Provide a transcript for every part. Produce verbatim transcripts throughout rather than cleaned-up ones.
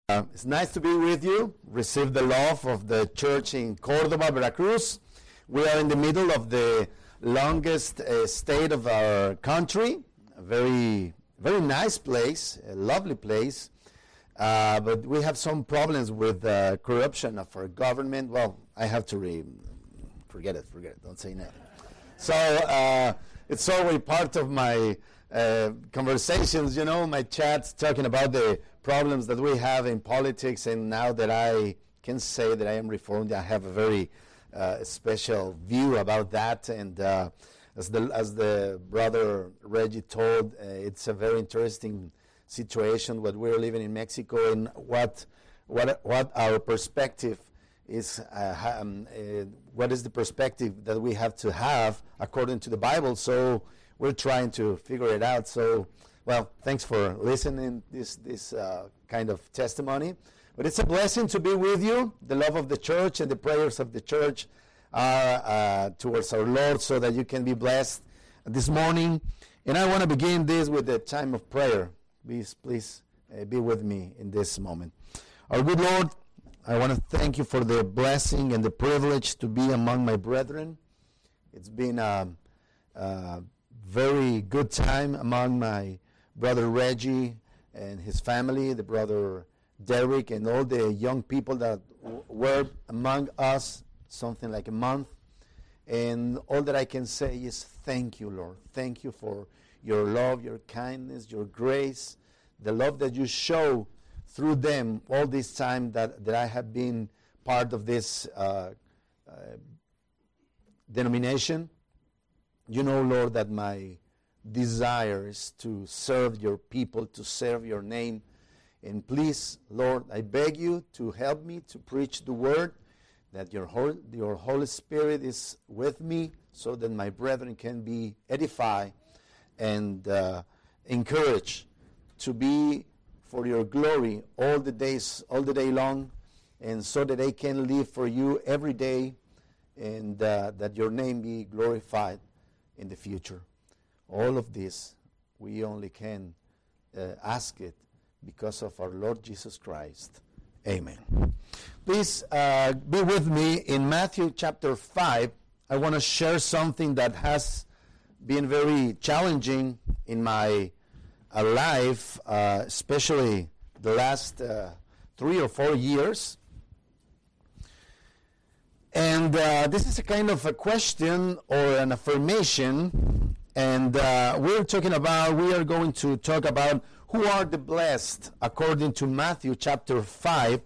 Uh, it's nice to be with you. Receive the love of the church in Córdoba, Veracruz. We are in the middle of the longest uh, state of our country. A very, very nice place, a lovely place. Uh, but we have some problems with uh, corruption of our government. Well, I have to re- forget it, forget it, don't say no. So uh, it's always part of my uh, conversations, you know, my chats talking about the problems that we have in politics, and now that I can say that I am reformed, I have a very uh, special view about that. And uh, as the as the brother Reggie told, uh, it's a very interesting situation what we're living in Mexico, and what what what our perspective is. Uh, um, uh, what is the perspective that we have to have according to the Bible? So we're trying to figure it out. So. Well, thanks for listening this this uh, kind of testimony. But it's a blessing to be with you. The love of the church and the prayers of the church are uh, towards our Lord, so that you can be blessed this morning. And I want to begin this with the time of prayer. Please, please uh, be with me in this moment. Our good Lord, I want to thank you for the blessing and the privilege to be among my brethren. It's been a, a very good time among my brother Reggie and his family, the brother Derek, and all the young people that w- were among us something like a month. And all that I can say is thank you, Lord. Thank you for your love, your kindness, your grace, the love that you show through them all this time that, that I have been part of this uh, uh, denomination. You know, Lord, that my desire is to serve your people, to serve your name. And please, Lord, I beg you to help me to preach the word, that your whole, your Holy Spirit is with me, so that my brethren can be edified and uh, encouraged to be for your glory all the days, all the day long, and so that they can live for you every day, and uh, that your name be glorified in the future. All of this, we only can uh, ask it because of our Lord Jesus Christ. Amen. Please uh, be with me in Matthew chapter five. I want to share something that has been very challenging in my uh, life, uh, especially the last uh, three or four years. And uh, this is a kind of a question or an affirmation. And uh, we're talking about, we are going to talk about who are the blessed according to Matthew chapter five.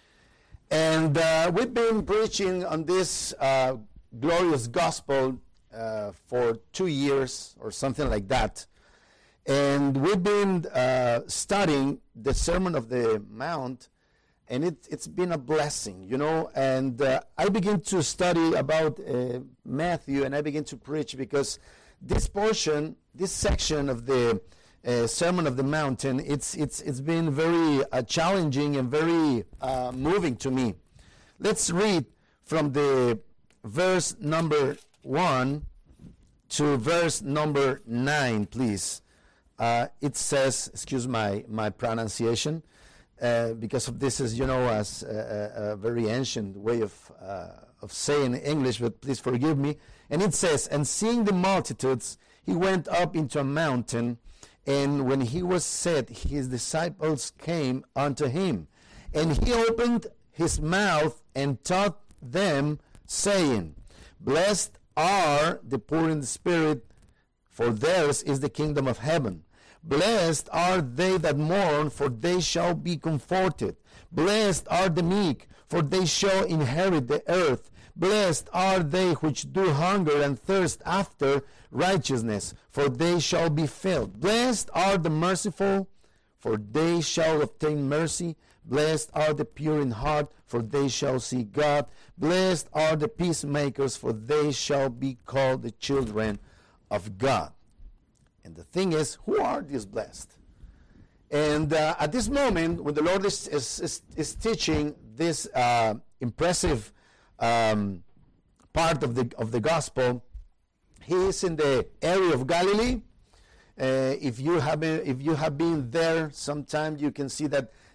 And uh, we've been preaching on this uh, glorious gospel uh, for two years or something like that. And we've been uh, studying the Sermon of the Mount, and it, it's been a blessing, you know. And uh, I began to study about uh, Matthew, and I began to preach because this portion, this section of the uh, Sermon of the Mountain, it's it's it's been very uh, challenging and very uh, moving to me. Let's read from the verse number one to verse number nine, please. Uh, it says, excuse my my pronunciation, uh, because of this is, you know, as a, a, a very ancient way of uh, of saying English, but please forgive me. And it says, and seeing the multitudes, he went up into a mountain, and when he was set, his disciples came unto him. And he opened his mouth and taught them, saying, Blessed are the poor in the spirit, for theirs is the kingdom of heaven. Blessed are they that mourn, for they shall be comforted. Blessed are the meek, for they shall inherit the earth. Blessed are they which do hunger and thirst after righteousness, for they shall be filled. Blessed are the merciful, for they shall obtain mercy. Blessed are the pure in heart, for they shall see God. Blessed are the peacemakers, for they shall be called the children of God. And the thing is, who are these blessed? And uh, at this moment, when the Lord is, is, is, is teaching this uh, impressive Um, part of the of the gospel, he is in the area of Galilee. Uh, if you have been, if you have been there sometime, you can see that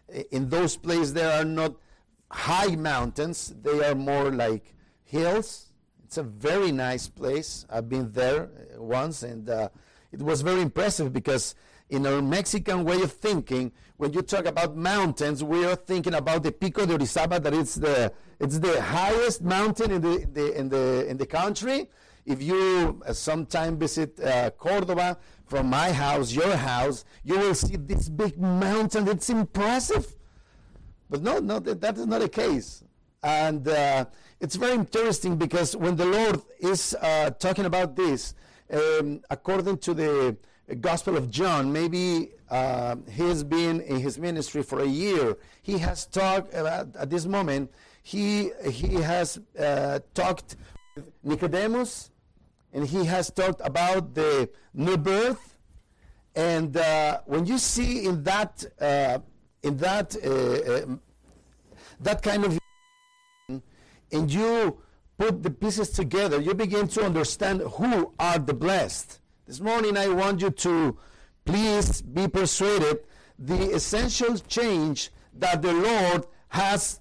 in those places there are not high mountains. They are more like hills. It's a very nice place. I've been there once, and uh, it was very impressive because in our Mexican way of thinking, when you talk about mountains, we are thinking about the Pico de Orizaba, that it's the it's the highest mountain in the, the in the in the country. If you uh, sometime visit uh, Cordoba from my house, your house, you will see this big mountain. It's impressive, but no, no, that, that is not the case. And uh, it's very interesting because when the Lord is uh, talking about this, um, according to the Gospel of John, maybe uh, he's been in his ministry for a year. He has talked about, at this moment, he he has uh, talked with Nicodemus, and he has talked about the new birth. And uh, when you see in that uh, in that uh, uh, that kind of, and you put the pieces together, you begin to understand who are the blessed. This morning I want you to please be persuaded the essential change that the Lord has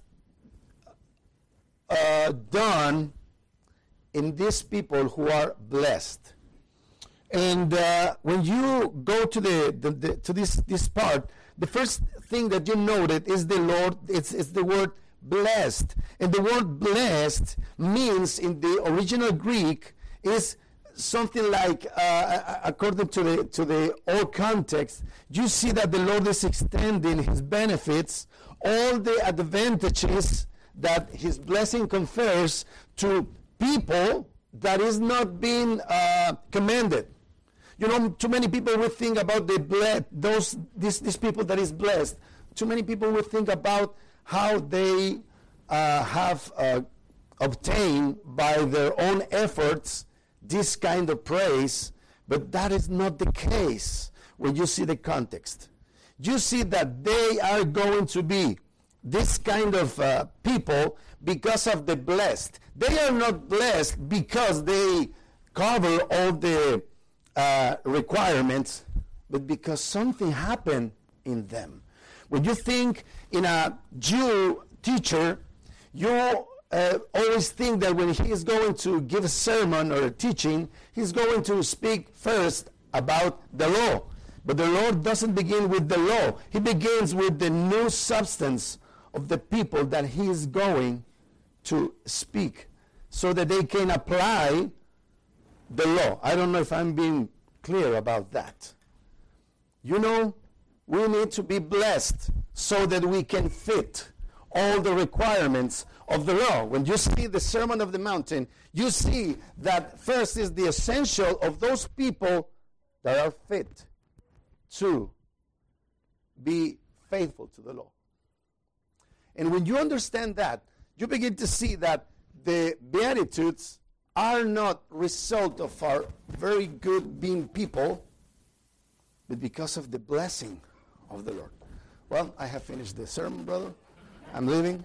uh, done in these people who are blessed. And uh, when you go to the, the, the to this this part, the first thing that you noted is the Lord. It's it's the word blessed, and the word blessed means in the original Greek is something like, uh, according to the to the old context, you see that the Lord is extending His benefits, all the advantages that His blessing confers to people that is not being uh, commended. You know, too many people will think about the ble- those these these people that is blessed. Too many people will think about how they uh, have uh, obtained by their own efforts this kind of praise, but that is not the case when you see the context. You see that they are going to be this kind of uh, people because of the blessed. They are not blessed because they cover all the uh, requirements, but because something happened in them. When you think in a Jew teacher, you Uh, always think that when he is going to give a sermon or a teaching, he's going to speak first about the law. But the Lord doesn't begin with the law. He begins with the new substance of the people that he is going to speak so that they can apply the law. I don't know if I'm being clear about that. You know, we need to be blessed so that we can fit all the requirements of the law. When you see the Sermon of the Mountain, you see that first is the essential of those people that are fit to be faithful to the law. And when you understand that, you begin to see that the Beatitudes are not result of our very good being people, but because of the blessing of the Lord. Well, I have finished the sermon, brother. I'm leaving.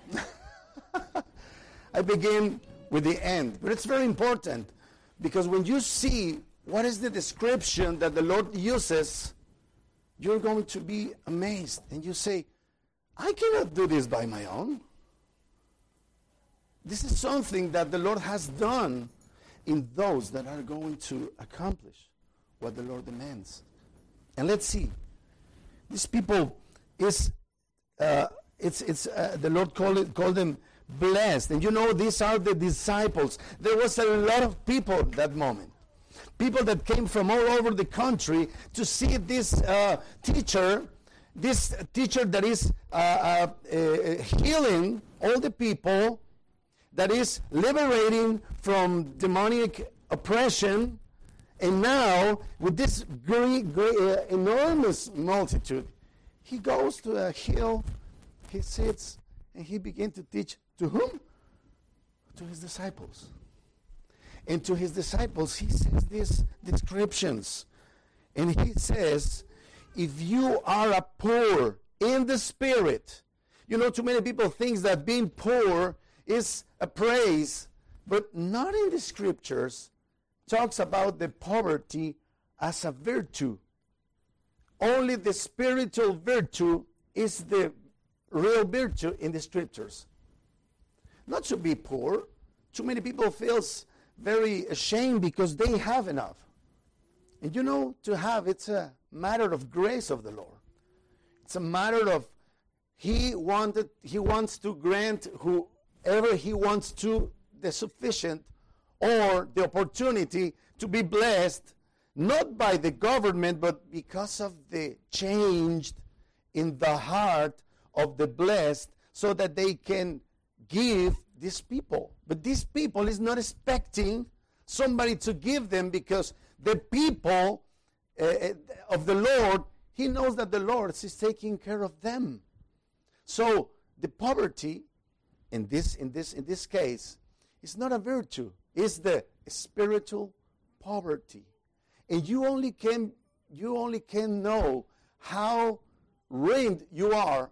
I begin with the end. But it's very important because when you see what is the description that the Lord uses, you're going to be amazed. And you say, I cannot do this by my own. This is something that the Lord has done in those that are going to accomplish what the Lord demands. And let's see. These people is... Uh, It's it's uh, the Lord called it, called them blessed, and you know these are the disciples. There was a lot of people at that moment, people that came from all over the country to see this uh, teacher, this teacher that is uh, uh, uh, healing all the people, that is liberating from demonic oppression, and now with this great, great uh, enormous multitude, he goes to a hill. He sits and he begins to teach to whom? To his disciples. And to his disciples, he says these descriptions. And he says, if you are a poor in the spirit, you know, too many people think that being poor is a praise, but not in the scriptures talks about the poverty as a virtue. Only the spiritual virtue is the real virtue in the scriptures. Not to be poor. Too many people feels very ashamed because they have enough. And you know, to have, it's a matter of grace of the Lord. It's a matter of He wanted, He wants to grant whoever He wants to the sufficient or the opportunity to be blessed, not by the government, but because of the change in the heart of the blessed, so that they can give these people. But these people is not expecting somebody to give them, because the people uh, of the Lord, He knows that the Lord is taking care of them. So the poverty in this in this in this case is not a virtue, it's the spiritual poverty. And you only can you only can know how ruined you are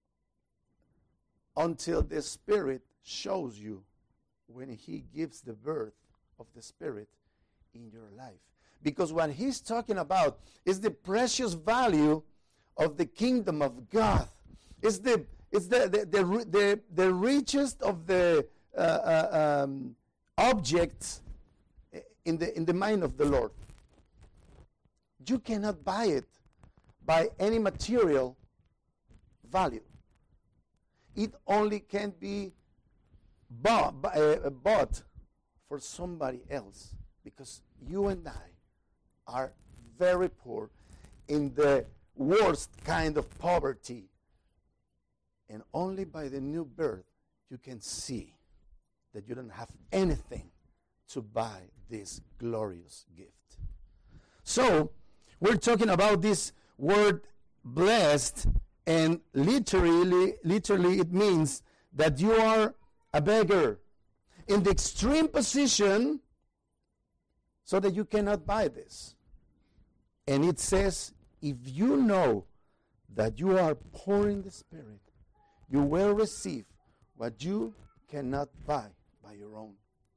until the Spirit shows you, when He gives the birth of the Spirit in your life. Because what He's talking about is the precious value of the kingdom of God. It's the it's the the the, the, the richest of the uh, uh, um, objects in the in the mind of the Lord. You cannot buy it by any material value. It only can be bought, uh, bought for somebody else, because you and I are very poor, in the worst kind of poverty. And only by the new birth you can see that you don't have anything to buy this glorious gift. So, we're talking about this word blessed, and literally, literally it means that you are a beggar in the extreme position, so that you cannot buy this. And it says, if you know that you are poor in the Spirit, you will receive what you cannot buy by your own.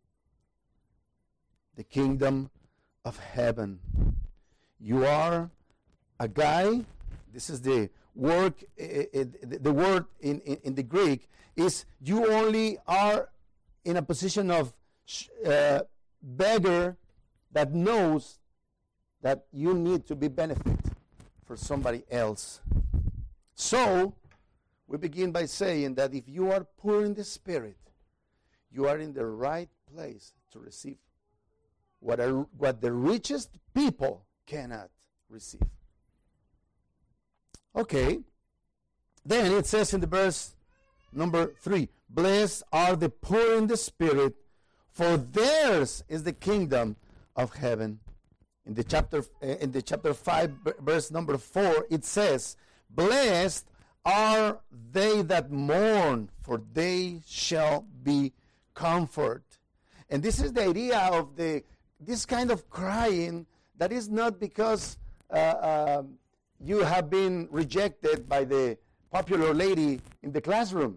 The kingdom of heaven. You are a guy, this is the word, uh, the word in, in, in the Greek is, you only are in a position of uh, beggar that knows that you need to be benefit for somebody else. So, we begin by saying that if you are poor in the Spirit, you are in the right place to receive what, are, what the richest people cannot receive. Okay. Then it says in the verse number three, blessed are the poor in the spirit, for theirs is the kingdom of heaven. In the chapter uh, in the chapter five, verse number four, it says, blessed are they that mourn, for they shall be comforted. And this is the idea of the this kind of crying that is not because uh, uh, you have been rejected by the popular lady in the classroom.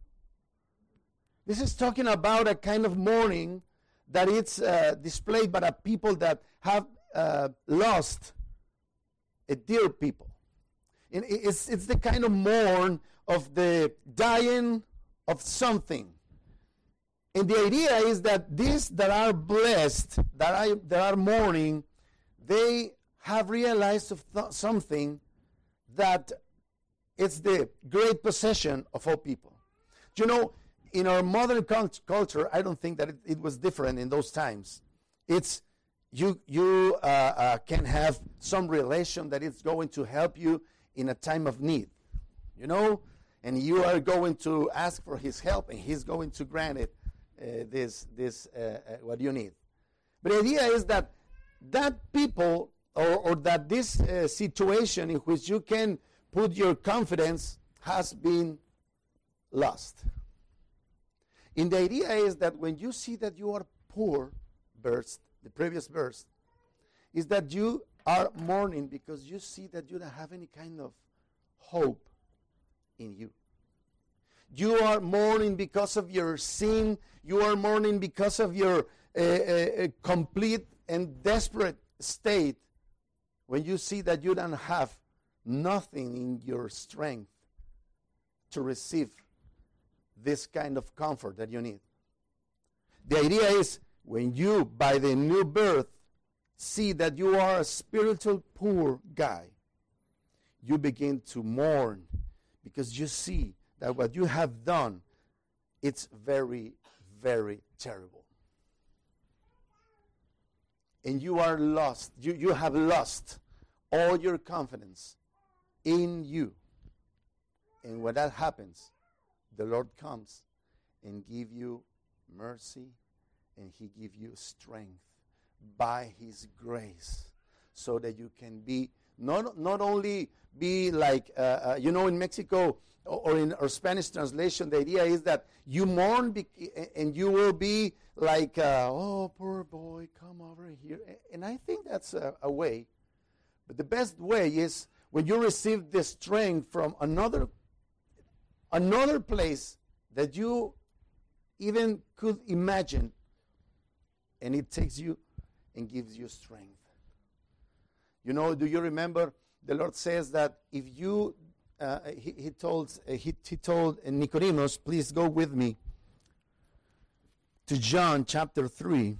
This is talking about a kind of mourning that it's uh, displayed by the people that have uh, lost a dear people. And it's, it's the kind of mourn of the dying of something. And the idea is that these that are blessed, that are, that are mourning, they have realized of th- something that it's the great possession of all people. You know, in our modern cult- culture, I don't think that it, it was different in those times. It's you you uh, uh, can have some relation that is going to help you in a time of need, you know, and you are going to ask for his help, and he's going to grant it uh, this this uh, uh, what you need. But the idea is that that people or, or that this uh, situation in which you can put your confidence has been lost. And the idea is that when you see that you are poor, verse, the previous verse, is that you are mourning because you see that you don't have any kind of hope in you. You are mourning because of your sin. You are mourning because of your uh, uh, complete and desperate state, when you see that you don't have nothing in your strength to receive this kind of comfort that you need. The idea is when you, by the new birth, see that you are a spiritual poor guy, you begin to mourn because you see that what you have done, it's very, very terrible. And you are lost. You, you have lost all your confidence in you. And when that happens, the Lord comes and give you mercy, and he give you strength by his grace, so that you can be not not only be like uh, uh, you know, in Mexico or in our Spanish translation, the idea is that you mourn be- and you will be like uh, oh, poor boy, come over here. And I think that's a, a way, but the best way is when you receive the strength from another another place that you even could imagine, and it takes you and gives you strength. You know, do you remember the Lord says that if you, uh, he, he told uh, he, he told Nicodemus, please go with me to John chapter three.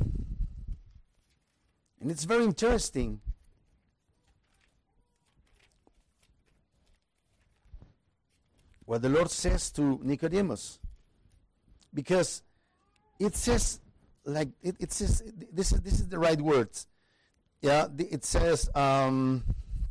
And it's very interesting. What the Lord says to Nicodemus. Because it says, like, it, it says, this is this is the right words. Yeah, the, it says, um,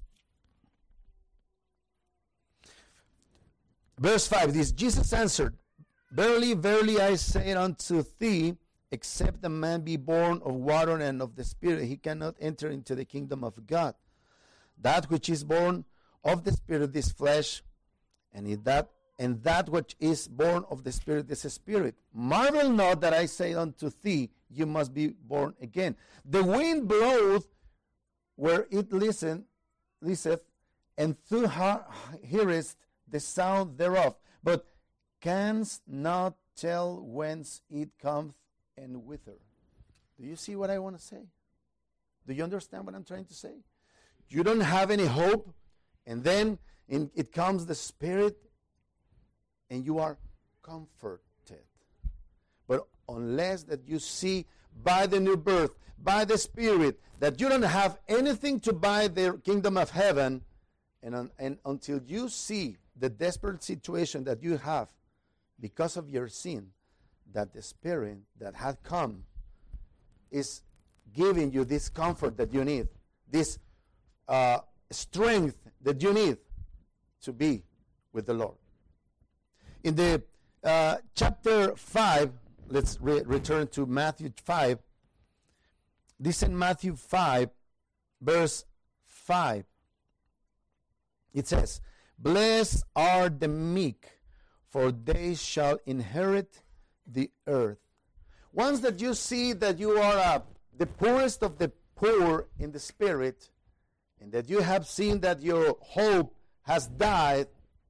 verse five, this, Jesus answered, verily, verily, I say unto thee, except a man be born of water and of the Spirit, he cannot enter into the kingdom of God. That which is born of the Spirit is flesh, and if that and that which is born of the Spirit is a spirit. Marvel not that I say unto thee, you must be born again. The wind bloweth where it listen, listeth, and thou hearest the sound thereof, but canst not tell whence it cometh and whither. Do you see what I want to say? Do you understand what I'm trying to say? You don't have any hope, and then in, it comes the Spirit, and you are comforted. But unless that you see by the new birth, by the Spirit, that you don't have anything to buy the kingdom of heaven, and, un, and until you see the desperate situation that you have because of your sin, that the Spirit that had come is giving you this comfort that you need, this uh, strength that you need to be with the Lord. In the uh, chapter five, let's re- return to Matthew five. This in Matthew five, verse five. It says, blessed are the meek, for they shall inherit the earth. Once that you see that you are uh, the poorest of the poor in the spirit, and that you have seen that your hope has died,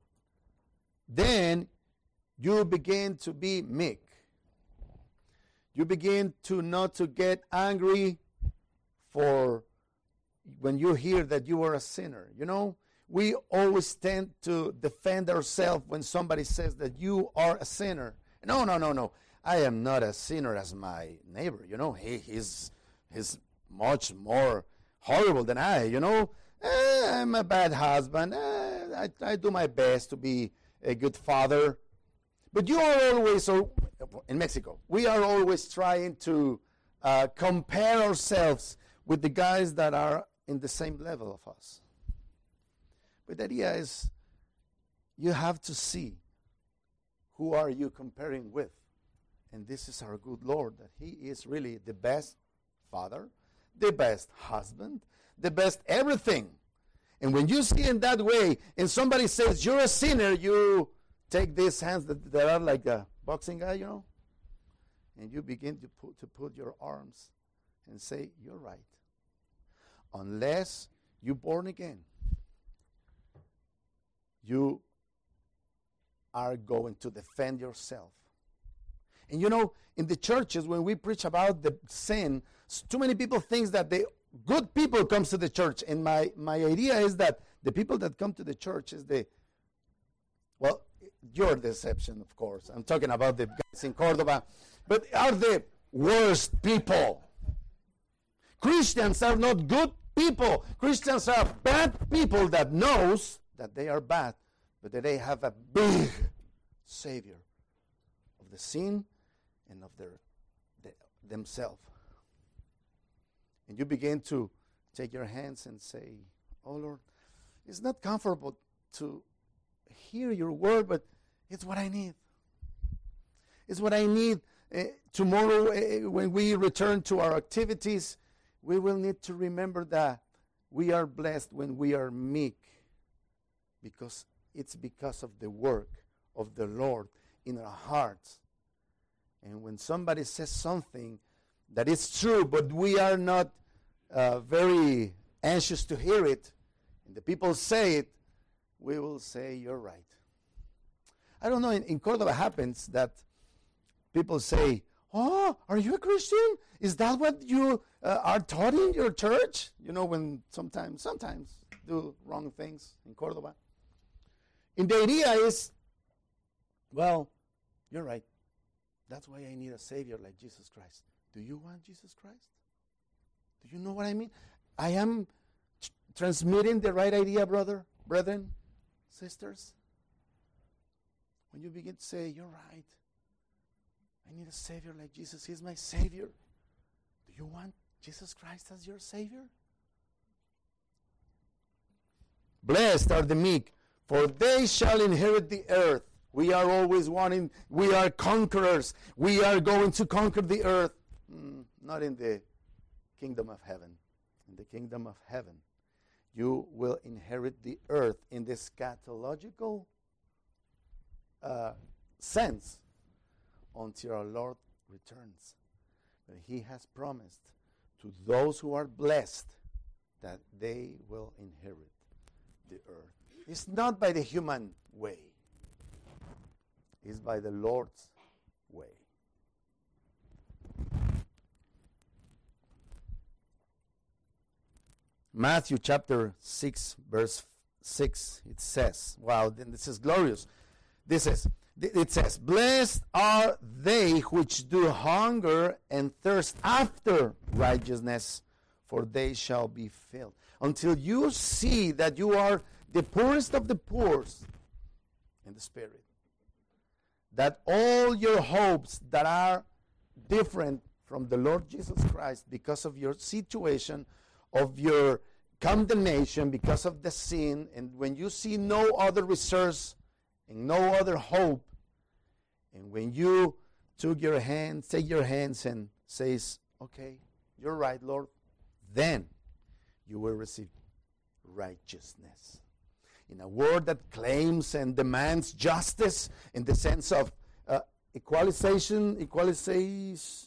then you begin to be meek. You begin to not to get angry for when you hear that you are a sinner. You know, we always tend to defend ourselves when somebody says that you are a sinner. No, no, no, no. I am not a sinner as my neighbor. You know, he, he's, he's much more horrible than I, you know. Eh, I'm a bad husband. Eh, I, I do my best to be a good father. But you are always, or in Mexico, we are always trying to uh, compare ourselves with the guys that are in the same level of us. But the idea is, you have to see who are you comparing with. And this is our good Lord, that he is really the best father, the best husband, the best everything. And when you see in that way, and somebody says you're a sinner, you take these hands that, that are like a boxing guy, you know, and you begin to put, to put your arms and say, you're right. Unless you're born again, you are going to defend yourself. And you know, in the churches, when we preach about the sin, too many people think that the good people comes to the church. And my, my idea is that the people that come to the church is the, well, your deception, of course. I'm talking about the guys in Cordoba. But are the worst people. Christians are not good people. Christians are bad people that knows that they are bad, but that they have a big Savior of the sin and of their, the, themselves. And you begin to take your hands and say, oh Lord, it's not comfortable to hear your word, but it's what I need. It's what I need. Uh, tomorrow, uh, when we return to our activities, we will need to remember that we are blessed when we are meek, because it's because of the work of the Lord in our hearts. And when somebody says something that is true, but we are not uh, very anxious to hear it, and the people say it, we will say, you're right. I don't know, in, in Cordoba happens that people say, oh, are you a Christian? Is that what you uh, are taught in your church? You know, when sometimes, sometimes do wrong things in Cordoba. And the idea is, well, you're right. That's why I need a Savior like Jesus Christ. Do you want Jesus Christ? Do you know what I mean? I am t- transmitting the right idea, brother, brethren, sisters. When you begin to say, you're right. I need a Savior like Jesus. He's my Savior. Do you want Jesus Christ as your Savior? Blessed are the meek, for they shall inherit the earth. We are always wanting, we are conquerors. We are going to conquer the earth. Mm, not in the kingdom of heaven. In the kingdom of heaven, you will inherit the earth in the eschatological uh, sense until our Lord returns. But He has promised to those who are blessed that they will inherit the earth. It's not by the human way. It's by the Lord's way. Matthew chapter six, verse six, it says, wow, this is glorious. This is, it says, blessed are they which do hunger and thirst after righteousness, for they shall be filled. Until you see that you are the poorest of the poor in the spirit, that all your hopes that are different from the Lord Jesus Christ because of your situation, of your condemnation, because of the sin, and when you see no other resource and no other hope, and when you took your hands, take your hands and says, okay, you're right, Lord, then you will receive righteousness. In a world that claims and demands justice in the sense of uh, equalization, equalization,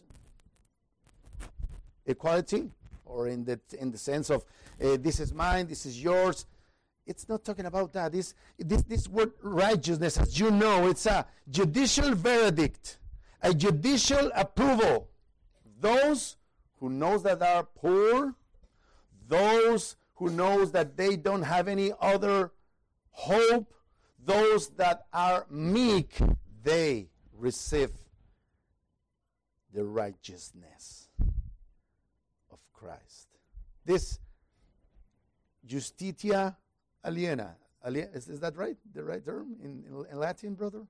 equality, or in the in the sense of uh, this is mine, this is yours. It's not talking about that. This, this, this word righteousness, as you know, it's a judicial verdict, a judicial approval. Those who knows that they are poor, those who knows that they don't have any other hope, those that are meek, they receive the righteousness of Christ. This justitia aliena, is, is that right? The right term in, in, in Latin, brother?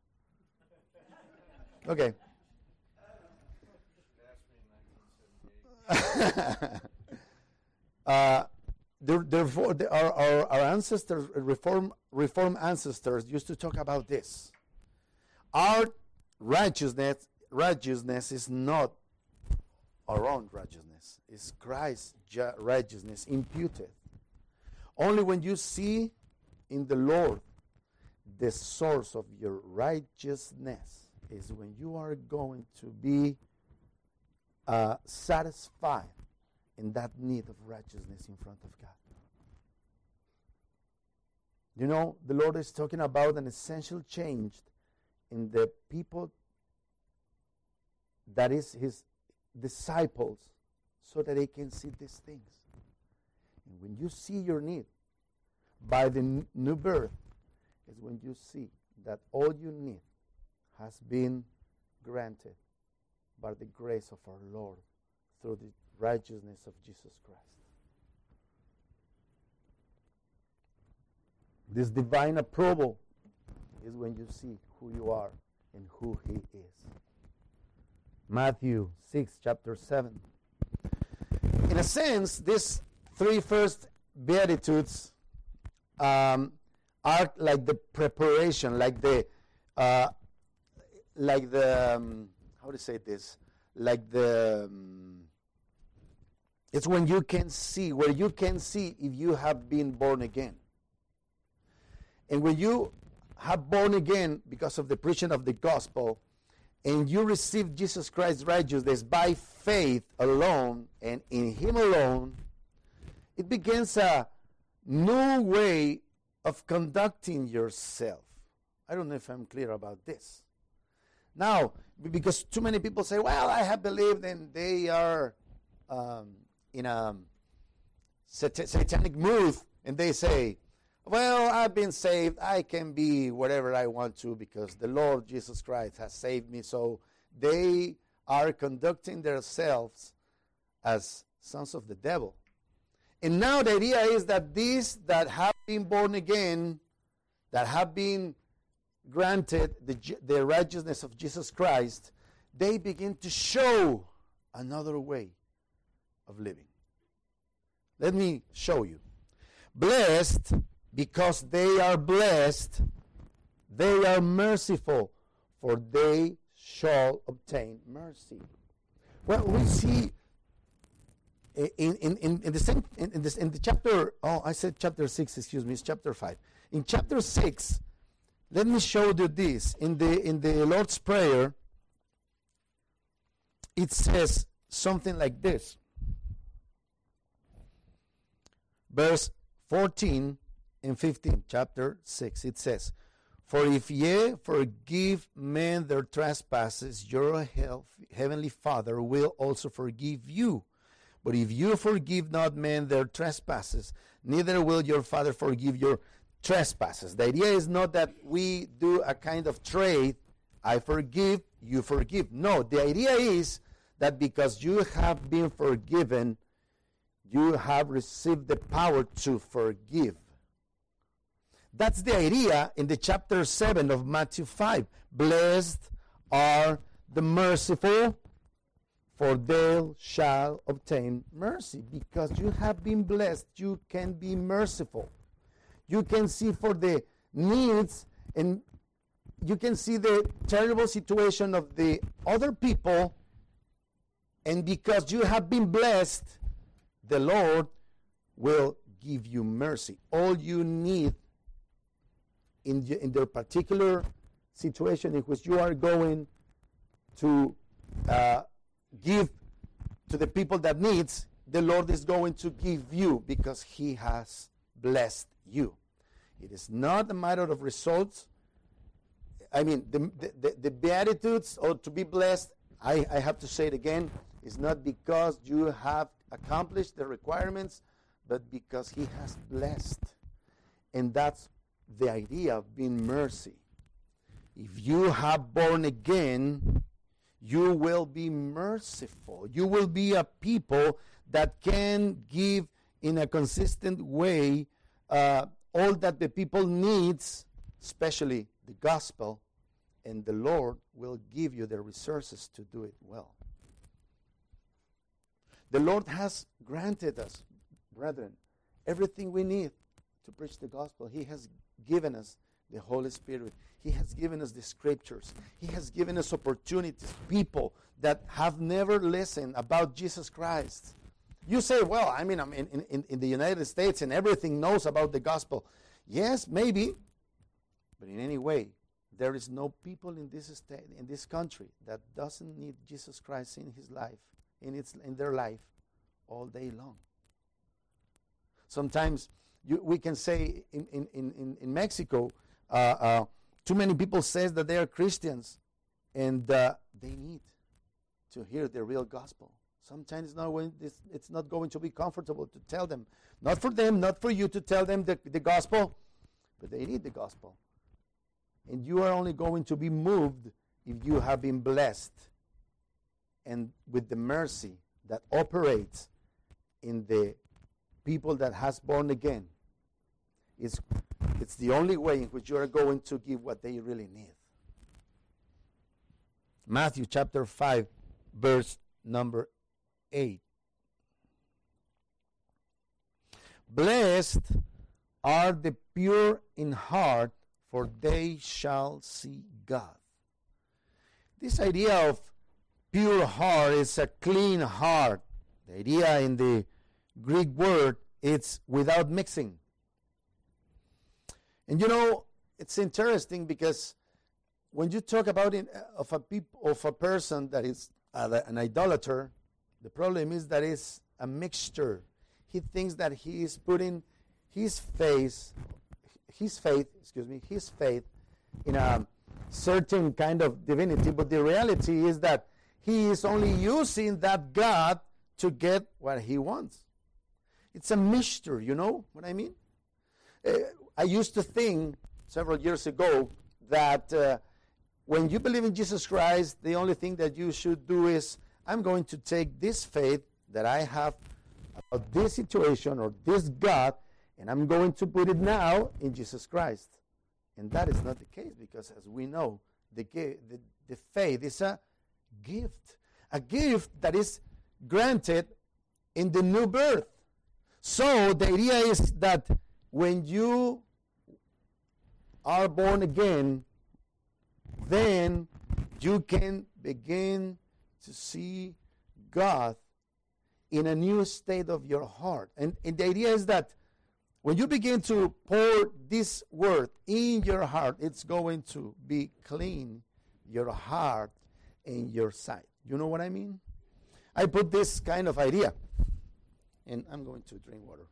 Okay. uh, Therefore, the, our, our, our ancestors, reform, reform ancestors, used to talk about this. Our righteousness, righteousness is not our own righteousness. It's Christ's ju- righteousness imputed. Only when you see in the Lord the source of your righteousness is when you are going to be uh, satisfied in that need of righteousness in front of God. You know, the Lord is talking about an essential change in the people that is His disciples so that they can see these things. And when you see your need by the n- new birth is when you see that all you need has been granted by the grace of our Lord through the righteousness of Jesus Christ. This divine approval is when you see who you are and who He is. Matthew six, chapter seven. In a sense, these three first Beatitudes um, are like the preparation, like the, uh, like the, um, how to say this, like the, um, it's when you can see, where you can see if you have been born again. And when you have born again because of the preaching of the gospel, and you receive Jesus Christ's righteousness by faith alone and in Him alone, it begins a new way of conducting yourself. I don't know if I'm clear about this. Now, because too many people say, well, I have believed, and they are um, in a sat- satanic mood, and they say, well, I've been saved. I can be whatever I want to because the Lord Jesus Christ has saved me. So they are conducting themselves as sons of the devil. And now the idea is that these that have been born again, that have been granted the, the righteousness of Jesus Christ, they begin to show another way of living. Let me show you. Blessed, because they are blessed, they are merciful, for they shall obtain mercy. Well, we see in in, in, in the same in, in this in the chapter. Oh, I said chapter six. Excuse me. It's chapter five. In chapter six, let me show you this. In the in the Lord's Prayer, it says something like this. Verse fourteen and fifteen, chapter six, it says, for if ye forgive men their trespasses, your heavenly Father will also forgive you. But if you forgive not men their trespasses, neither will your Father forgive your trespasses. The idea is not that we do a kind of trade, I forgive, you forgive. No, the idea is that because you have been forgiven, you have received the power to forgive. That's the idea in the chapter seven of Matthew five. Blessed are the merciful, for they shall obtain mercy. Because you have been blessed, you can be merciful. You can see for the needs, and you can see the terrible situation of the other people, and because you have been blessed, the Lord will give you mercy. All you need in, the, in their particular situation in which you are going to uh, give to the people that needs, the Lord is going to give you because He has blessed you. It is not a matter of results. I mean, the, the, the Beatitudes, or to be blessed, I, I have to say it again, is not because you have accomplished the requirements, but because He has blessed. And that's the idea of being mercy. If you have born again, you will be merciful. You will be a people that can give in a consistent way uh, all that the people needs, especially the gospel, and the Lord will give you the resources to do it well. The Lord has granted us, brethren, everything we need to preach the gospel. He has given us the Holy Spirit. He has given us the scriptures. He has given us opportunities, people that have never listened about Jesus Christ. You say, well, I mean, I'm in, in, in the United States and everything knows about the gospel. Yes, maybe, but in any way, there is no people in this state, in this country, that doesn't need Jesus Christ in his life, in its in their life, all day long. Sometimes you, we can say in in in, in Mexico, uh, uh, too many people says that they are Christians, and uh, they need to hear the real gospel. Sometimes it's not, going, it's, it's not going to be comfortable to tell them, not for them, not for you to tell them the, the gospel, but they need the gospel. And you are only going to be moved if you have been blessed and with the mercy that operates in the people that has born again. It's, it's the only way in which you are going to give what they really need. Matthew chapter five, verse number eight. Blessed are the pure in heart, for they shall see God. This idea of pure heart is a clean heart. The idea in the Greek word, it's without mixing. And you know, it's interesting because when you talk about it, of a peop, of a person that is uh, an idolater, the problem is that it's a mixture. He thinks that he is putting his faith, his faith, excuse me, his faith in a certain kind of divinity, but the reality is that he is only using that God to get what he wants. It's a mixture, you know what I mean? Uh, I used to think several years ago that uh, when you believe in Jesus Christ, the only thing that you should do is, I'm going to take this faith that I have about this situation or this God, and I'm going to put it now in Jesus Christ. And that is not the case, because as we know, the, the, the faith is a gift. A gift that is granted in the new birth. So the idea is that when you are born again, then you can begin to see God in a new state of your heart. And, and the idea is that when you begin to pour this word in your heart, it's going to be clean your heart and your sight. You know what I mean? I put this kind of idea, and I'm going to drink water.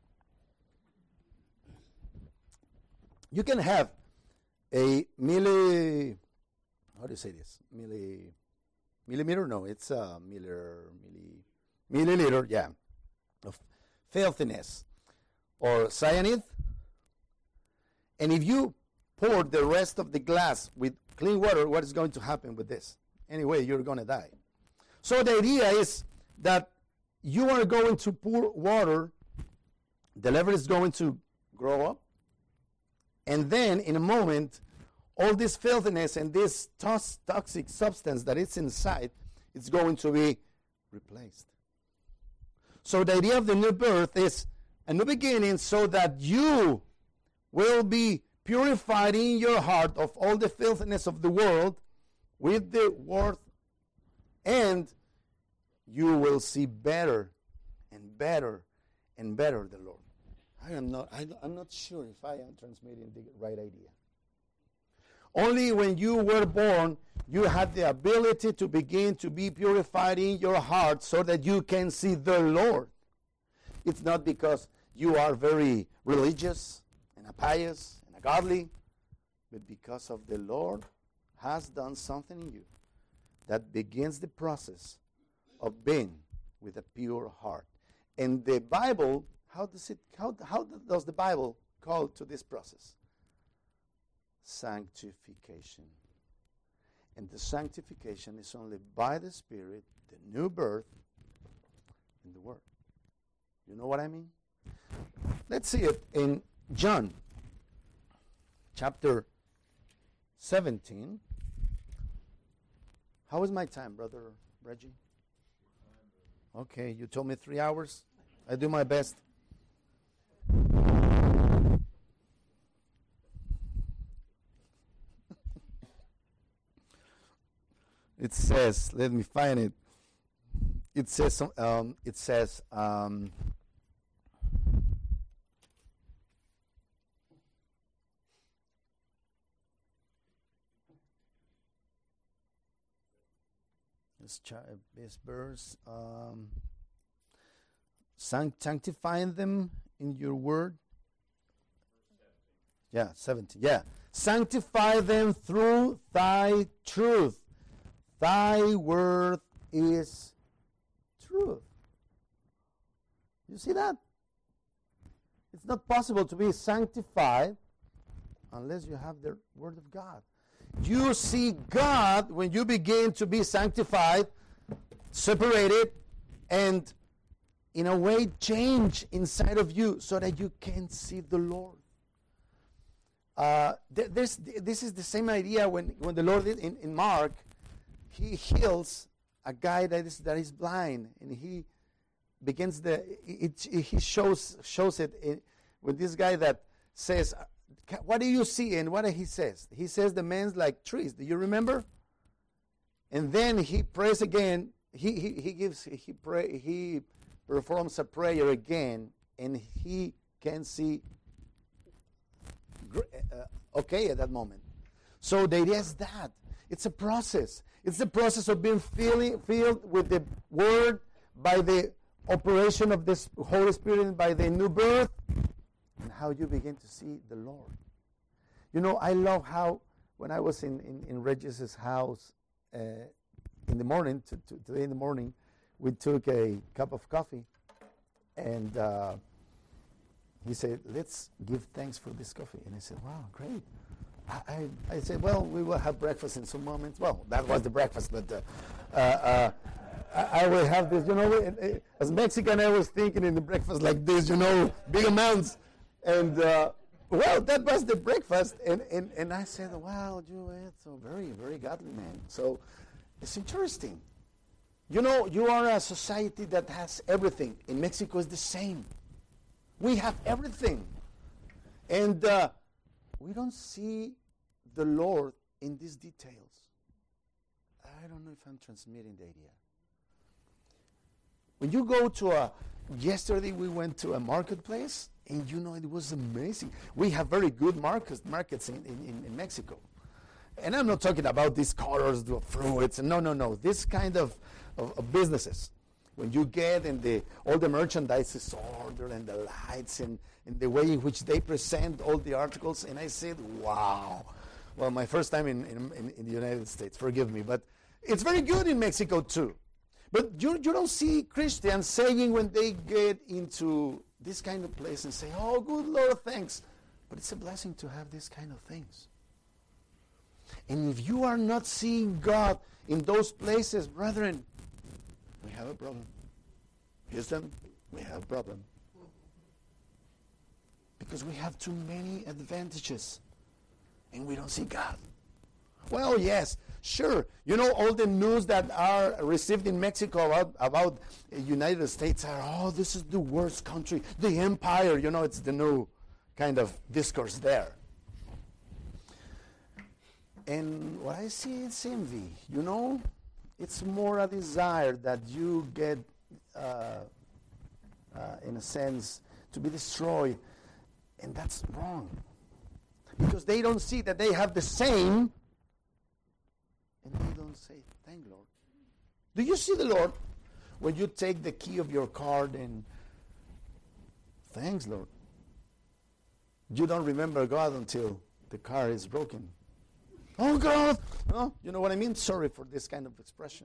You can have a milli, how do you say this? Milli, millimeter? No, it's a milliliter, milli, milliliter, yeah, of filthiness or cyanide. And if you pour the rest of the glass with clean water, what is going to happen with this? Anyway, you're going to die. So the idea is that you are going to pour water, the lever is going to grow up, and then in a moment, all this filthiness and this tos- toxic substance that is inside, it's going to be replaced. So the idea of the new birth is a new beginning so that you will be purified in your heart of all the filthiness of the world with the word, and you will see better and better and better the Lord. I am not, I, I'm not sure if I am transmitting the right idea. Only when you were born, you had the ability to begin to be purified in your heart so that you can see the Lord. It's not because you are very religious and a pious and a godly, but because of the Lord has done something in you that begins the process of being with a pure heart. And the Bible, how does it, how, how does the Bible call to this process? Sanctification. And the sanctification is only by the Spirit, the new birth, in the Word. You know what I mean? Let's see it in John chapter seventeen. How is my time, Brother Reggie? Okay, you told me three hours. I do my best. It says, let me find it. It says, um, it says, um, this, this verse, um, sanctifying them in your word. Yeah, seventeen. Yeah, sanctify them through thy truth. Thy word is truth. You see that? It's not possible to be sanctified unless you have the word of God. You see God when you begin to be sanctified, separated, and in a way change inside of you so that you can see the Lord. Uh, th- this, this is the same idea when, when the Lord did in, in Mark, he heals a guy that is that is blind, and he begins the it, it, he shows shows it in, with this guy that says, "What do you see?" And what he says, he says, "The man's like trees." Do you remember? And then he prays again. He he, he gives he pray he performs a prayer again, and he can see uh, okay at that moment. So the idea is that it's a process. It's the process of being feeling, filled with the Word by the operation of this Holy Spirit and by the new birth, and how you begin to see the Lord. You know, I love how when I was in, in, in Regis's house uh, in the morning, to, to, today in the morning, we took a cup of coffee, and uh, he said, "Let's give thanks for this coffee." And I said, "Wow, great." I, I, I said, "Well, we will have breakfast in some moments." Well, that was the breakfast, but uh, uh, uh, I, I will have this. You know, it, it, as Mexican, I was thinking in the breakfast like this, you know, big amounts. And, uh, well, that was the breakfast. And, and, and I said, "Wow, you are so very, very godly man." So it's interesting. You know, you are a society that has everything. In Mexico, it's the same. We have everything. And uh, we don't see the Lord in these details. I don't know if I'm transmitting the idea. When you go to a, yesterday we went to a marketplace, and you know, it was amazing. We have very good markets, markets in, in, in Mexico. And I'm not talking about these colors, the fruits, no, no, no. This kind of, of, of businesses. When you get and the all the merchandise is ordered and the lights and, and the way in which they present all the articles, and I said, wow. Well, my first time in, in, in the United States, forgive me, but it's very good in Mexico too. But you, you don't see Christians saying when they get into this kind of place and say, "Oh, good Lord, thanks." But it's a blessing to have these kind of things. And if you are not seeing God in those places, brethren, we have a problem. Houston, we have a problem. Because we have too many advantages and we don't see God. Well, yes, sure. You know, all the news that are received in Mexico about, about the United States are, "Oh, this is the worst country, the empire." You know, it's the new kind of discourse there. And what I see is envy, you know. It's more a desire that you get, uh, uh, in a sense, to be destroyed. And that's wrong. Because they don't see that they have the same, and they don't say, "Thank Lord." Do you see the Lord when you take the key of your car and, "Thanks, Lord"? You don't remember God until the car is broken. "Oh, God!" Oh, you know what I mean? Sorry for this kind of expression.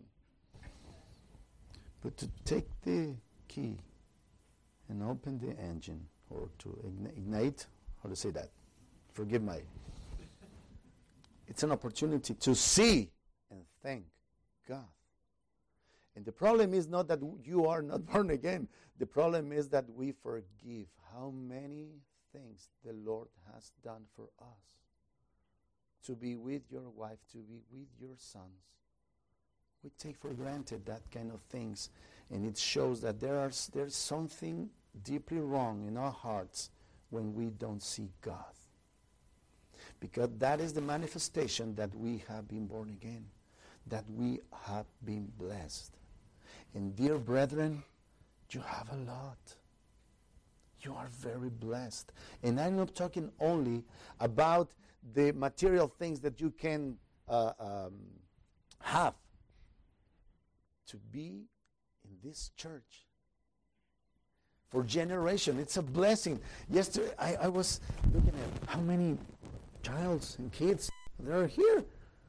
But to take the key and open the engine, or to ignite, how to say that? Forgive my. It's an opportunity to see and thank God. And the problem is not that you are not born again. The problem is that we forgive how many things the Lord has done for us. To be with your wife, to be with your sons. We take for granted that kind of things, and it shows that there are there's something deeply wrong in our hearts when we don't see God. Because that is the manifestation that we have been born again, that we have been blessed. And dear brethren, you have a lot. You are very blessed. And I'm not talking only about the material things that you can uh, um, have. To be in this church for generation, it's a blessing. Yesterday, I, I was looking at how many childs and kids there are here.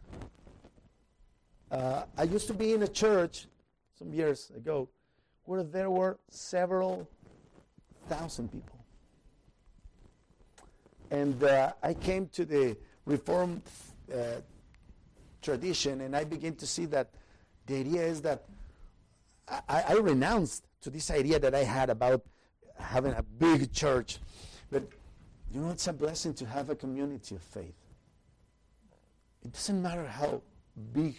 Uh, I used to be in a church some years ago where there were several thousand people. And uh, I came to the Reformed uh, tradition, and I begin to see that the idea is that I, I renounced to this idea that I had about having a big church. But you know, it's a blessing to have a community of faith. It doesn't matter how big.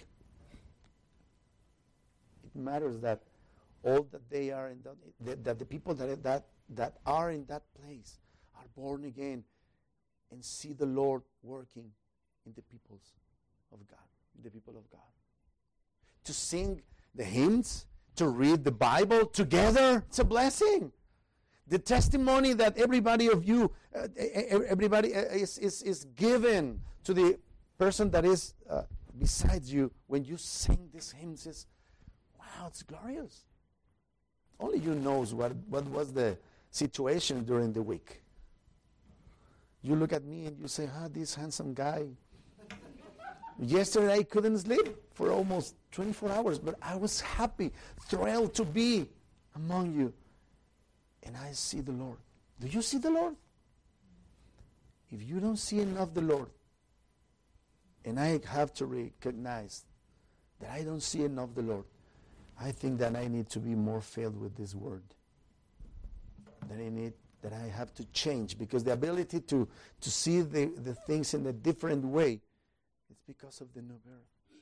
It matters that all that they are in that, that, that the people that, that that are in that place are born again and see the Lord working in the peoples of God, the people of God. To sing the hymns, to read the Bible together, it's a blessing. The testimony that everybody of you, uh, everybody is, is, is given to the person that is uh, besides you when you sing these hymns is, wow, it's glorious. Only you knows what, what was the situation during the week. You look at me and you say, ah, this handsome guy. Yesterday I couldn't sleep for almost twenty-four hours, but I was happy, thrilled to be among you. And I see the Lord. Do you see the Lord? If you don't see enough the Lord, and I have to recognize that I don't see enough the Lord, I think that I need to be more filled with this word. That I need, that I have to change, because the ability to, to see the, the things in a different way, it's because of the new birth.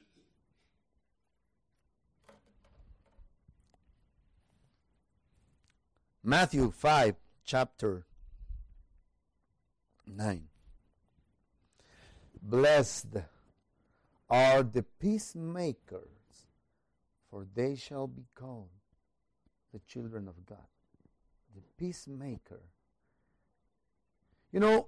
Matthew five, chapter nine. Blessed are the peacemakers, for they shall be called the children of God. The peacemaker. You know,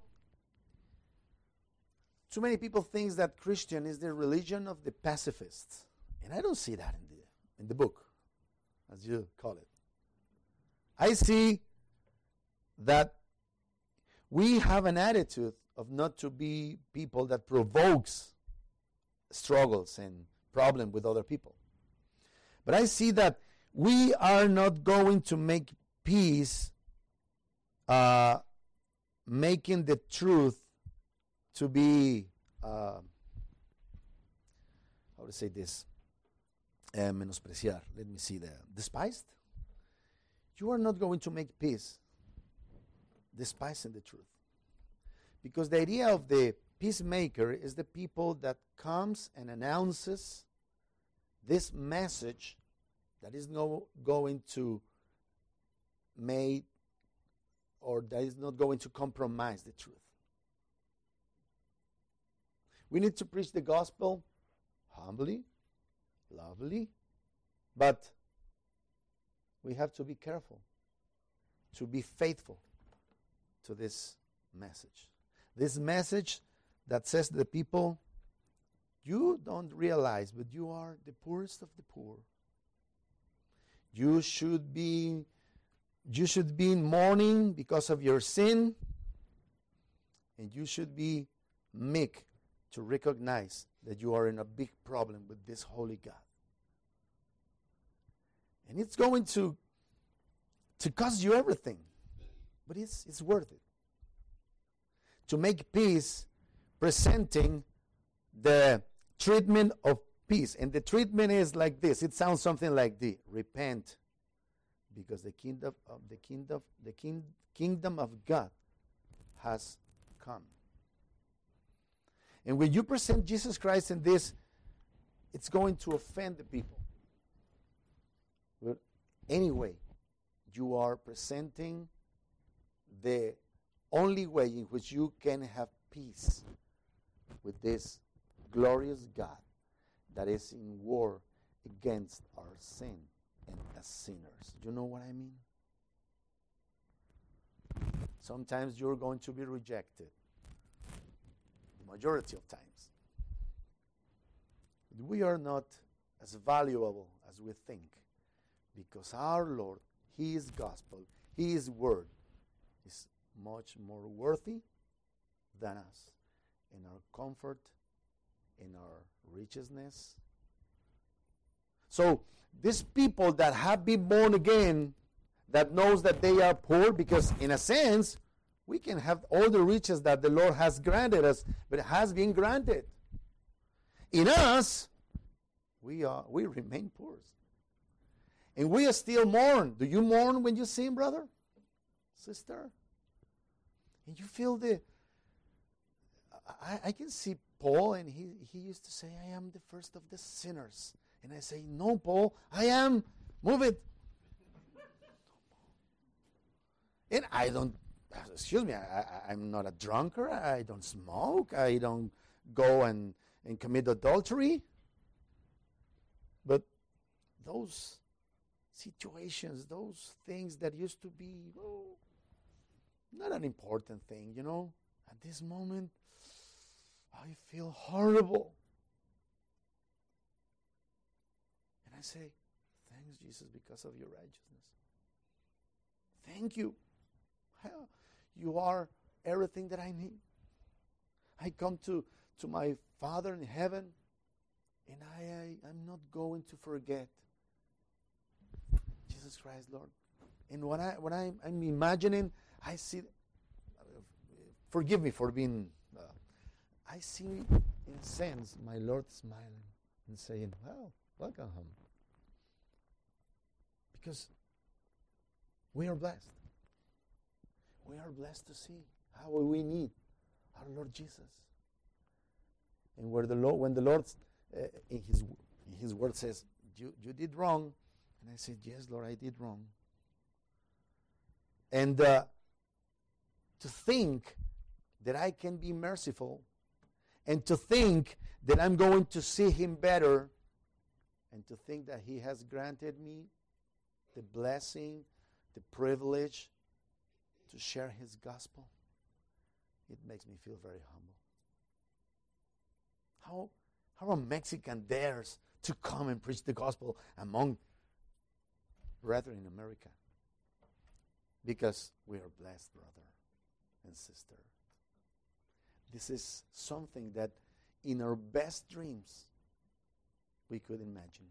too many people think that Christian is the religion of the pacifists. And I don't see that in the, in the book, as you call it. I see that we have an attitude of not to be people that provokes struggles and problems with other people. But I see that we are not going to make peace uh, making the truth to be, uh, how to say this, uh, menospreciar, let me see there, despised? You are not going to make peace despising the truth. Because the idea of the peacemaker is the people that comes and announces this message that is not going to make, or that is not going to compromise the truth. We need to preach the gospel humbly, lovely, but we have to be careful to be faithful to this message. This message that says to the people, you don't realize, but you are the poorest of the poor. You should be, you should be in mourning because of your sin, and you should be meek to recognize that you are in a big problem with this holy God. And it's going to, to cost you everything. But it's, it's worth it. To make peace, presenting the treatment of peace. And the treatment is like this. It sounds something like this. Repent, because the kingdom of the kingdom, the king, kingdom of God has come. And when you present Jesus Christ in this, it's going to offend the people. But anyway, you are presenting the only way in which you can have peace with this glorious God that is in war against our sin and as sinners. You know what I mean? Sometimes you're going to be rejected. The majority of times. We are not as valuable as we think, because our Lord, His gospel, His word is much more worthy than us in our comfort, in our richness. So these people that have been born again, that knows that they are poor, because in a sense, we can have all the riches that the Lord has granted us, but it has been granted. in us, we are we remain poor. And we still mourn. Do you mourn when you sin, brother? Sister? And you feel the... I, I can see Paul, and he, he used to say, I am the first of the sinners. And I say, no, Paul, I am. Move it. And I don't, excuse me, I, I, I'm not a drunkard. I don't smoke. I don't go and, and commit adultery. But those situations, those things that used to be, oh, not an important thing, you know, at this moment, I feel horrible. And I say, thanks, Jesus, because of your righteousness. Thank you. You are everything that I need. I come to, to my Father in heaven, and I, I, I'm not going to forget Jesus Christ, Lord. And when, I, when I, I'm imagining, I see, uh, forgive me for being, uh, I see in a sense my Lord smiling and saying, well, welcome home. Because we are blessed. We are blessed to see how we need our Lord Jesus. And where the Lord, when the Lord uh, in his in his word says, you, you did wrong, and I said, yes, Lord, I did wrong. And uh, to think that I can be merciful, and to think that I'm going to see him better, and to think that he has granted me the blessing, the privilege to share his gospel, it makes me feel very humble. How, how a Mexican dares to come and preach the gospel among brethren in America? Because we are blessed, brother and sister. This is something that in our best dreams we could imagine.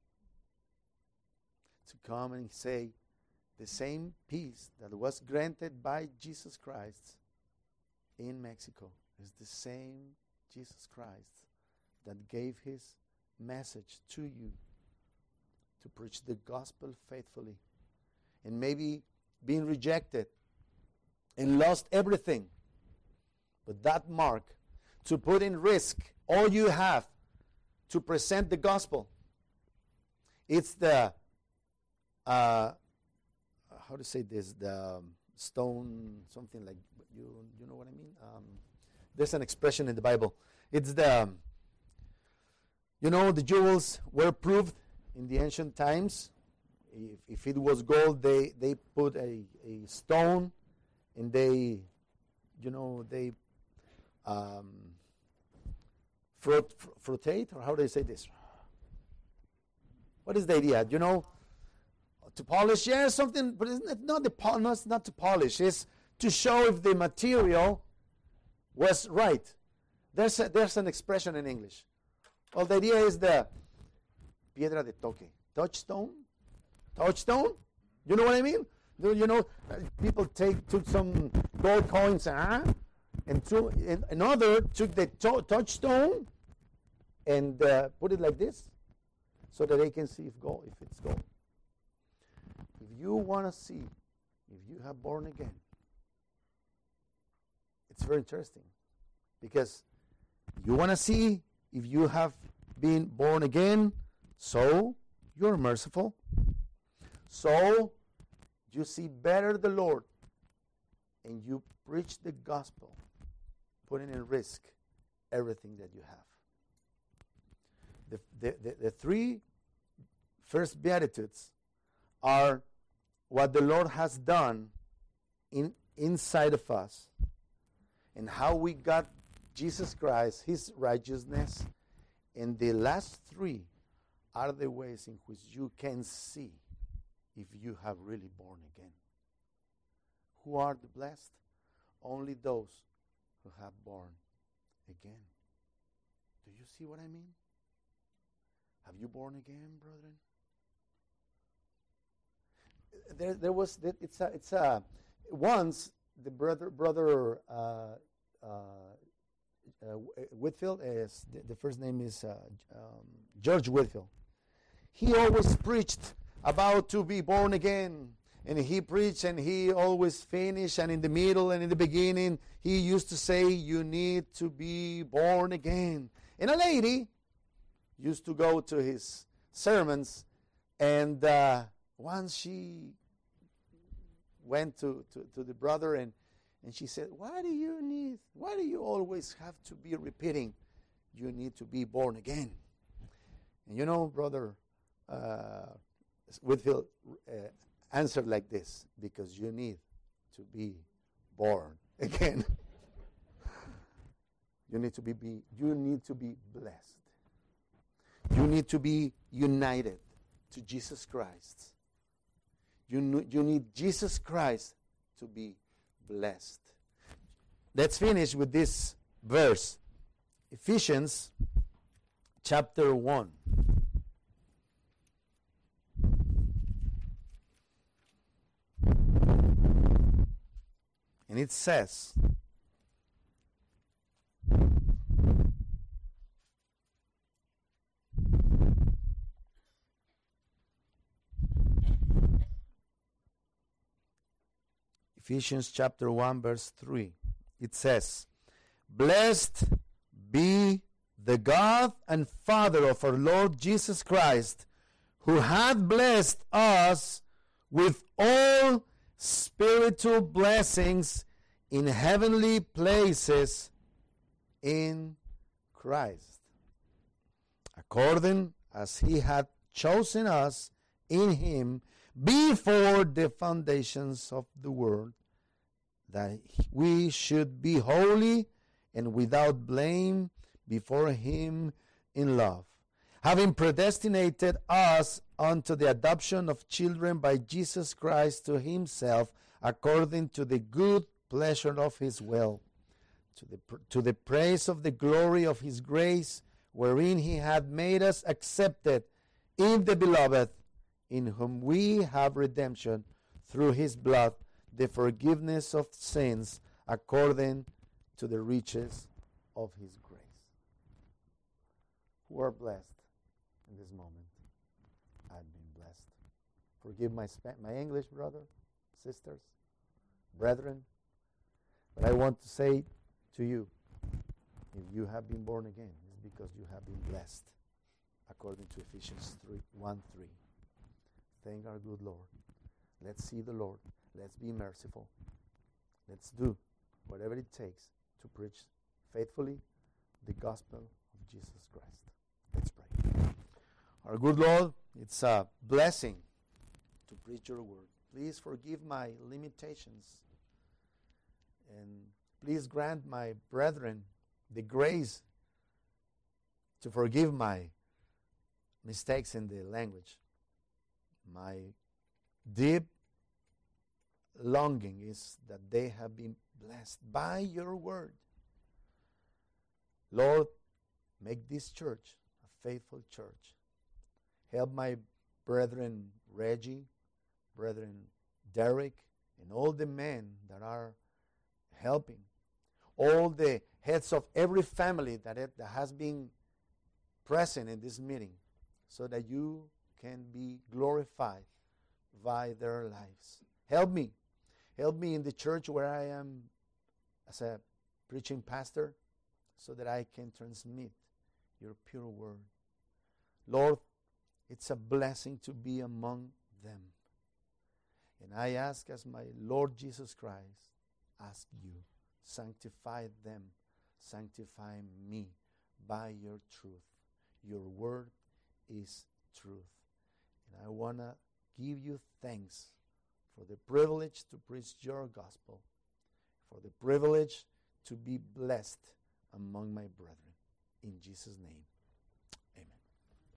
To come and say, the same peace that was granted by Jesus Christ in Mexico is the same Jesus Christ that gave his message to you to preach the gospel faithfully, and maybe being rejected and lost everything, but that mark to put in risk all you have to present the gospel. It's the uh, how to say this, the um, stone, something like, you you know what I mean? Um, there's an expression in the Bible. It's the, um, you know, the jewels were proved in the ancient times. If, if it was gold, they, they put a, a stone, and they, you know, they um, frot, frottate, or how do they say this? What is the idea? You know, to polish, yeah, something, but it's not the pol- no, it's not to polish. It's to show if the material was right. There's a, there's an expression in English. Well, the idea is the piedra de toque, touchstone, touchstone. You know what I mean? You know, people take took some gold coins, uh, and, threw, and another took the to- touchstone and uh, put it like this, so that they can see if gold, if it's gold. If you want to see if you have born again, it's very interesting, because you want to see if you have been born again, so you're merciful. So you see better the Lord, and you preach the gospel, putting in risk everything that you have. The, the, the, the three first Beatitudes are what the Lord has done in inside of us, and how we got Jesus Christ, his righteousness. And the last three are the ways in which you can see if you have really born again. Who are the blessed? Only those who have born again. Do you see what I mean? Have you born again, brethren? There, there was. It's a. It's a. Once the brother, brother uh, uh, uh, Whitfield, is the, the first name is uh, um, George Whitfield. He always preached about to be born again. And he preached and he always finished, and in the middle and in the beginning, he used to say, you need to be born again. And a lady used to go to his sermons, and uh, once she went to, to, to the brother and, and she said, why do you need, why do you always have to be repeating, you need to be born again? And you know, brother uh, Whitfield uh, answered like this, because you need to be born again. You need to be, be you need to be blessed. You need to be united to Jesus Christ. You, you need Jesus Christ to be blessed. Let's finish with this verse. Ephesians chapter one. And it says, Ephesians chapter one, verse three. It says, blessed be the God and Father of our Lord Jesus Christ, who hath blessed us with all spiritual blessings in heavenly places in Christ, according as he had chosen us in him before the foundations of the world, that we should be holy and without blame before him in love, having predestinated us unto the adoption of children by Jesus Christ to himself, according to the good pleasure of his will, to the, to the praise of the glory of his grace, wherein he had made us accepted in the beloved, in whom we have redemption through his blood, the forgiveness of sins, according to the riches of his grace. Who are blessed in this moment? I've been blessed. Forgive my Sp- my English, brother, sisters, brethren. But I want to say to you, if you have been born again, it's because you have been blessed, according to Ephesians three, one three. Thank our good Lord. Let's see the Lord. Let's be merciful. Let's do whatever it takes to preach faithfully the gospel of Jesus Christ. Let's pray. Our good Lord, it's a blessing to preach your word. Please forgive my limitations, and please grant my brethren the grace to forgive my mistakes in the language. My deep longing is that they have been blessed by your word. Lord, make this church a faithful church. Help my brethren Reggie, brethren Derek, and all the men that are helping. All the heads of every family that, it, that has been present in this meeting, so that you can be glorified by their lives. Help me. Help me in the church where I am as a preaching pastor, so that I can transmit your pure word. Lord, it's a blessing to be among them. And I ask, as my Lord Jesus Christ, ask you, sanctify them, sanctify me by your truth. Your word is truth. And I want to give you thanks for the privilege to preach your gospel, for the privilege to be blessed among my brethren. In Jesus' name.